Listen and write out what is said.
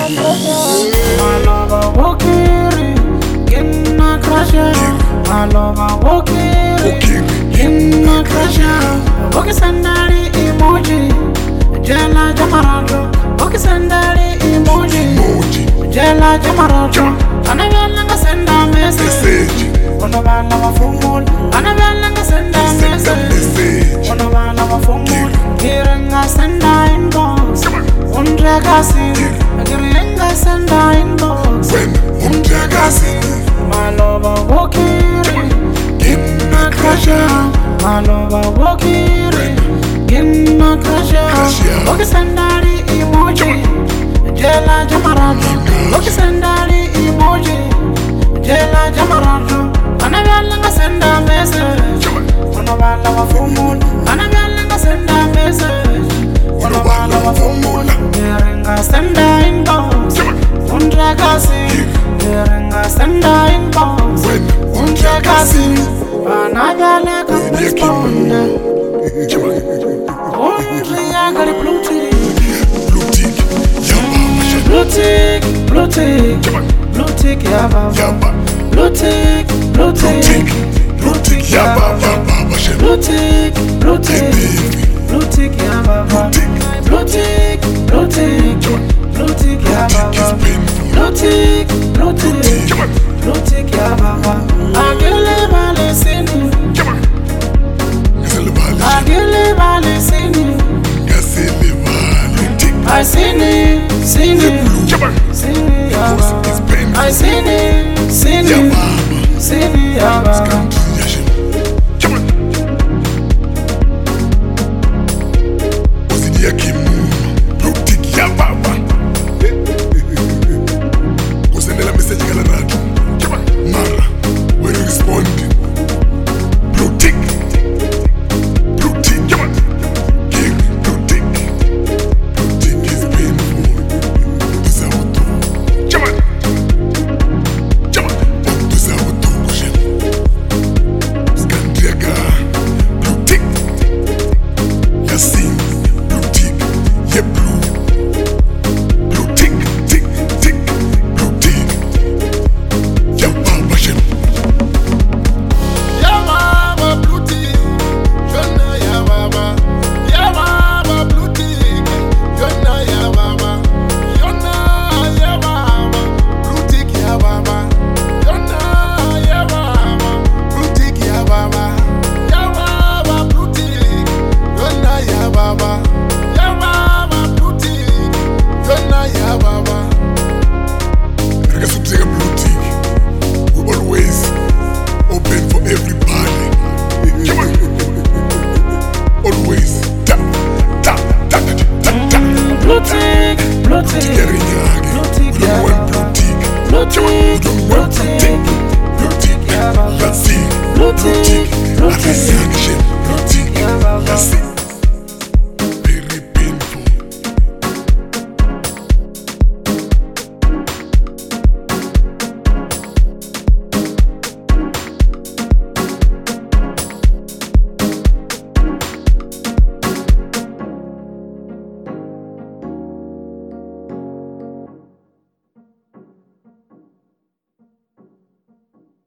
Malova wokiri, ginna crasha. Malova wokiri, ginna crasha. Woki sandali emoji, jela jamarato. Woki sandali emoji, jela jamarato. Anabella nga senda message. Ono bala mafumul. Anabella nga senda message. Ono bala mafumul. Kirenga senda inbox. Undragasi. Kirenga senda inbox. Undragasi. Malova wokiri, ginna crasha. Malova wokiri, ginna crasha. Woki sandali emoji, jela jamarato. Woki sandali emoji, jela jamarato. Anabella nga senda message. Ono bala mafumul. Anabella nga senda message. Ono bala mafumul. Kirenga senda inbox. Undragasi. Kirenga senda inbox. Undragasi. Anabella ka respond. Undria gali blue tick. Blue tick, blue tick, blue tick, ya baba. Blue tick, blue tick, blue tick, ya baba. Blue tick, blue tick, blue tick, ya baba. Blue tick, blue tick, blue tick, ya baba. Blue tick, blue tick, blue tick, ya baba. Agile vale sini, agile vale sini. I seen it, seen it, seen it, I seen it, seen it, seen it,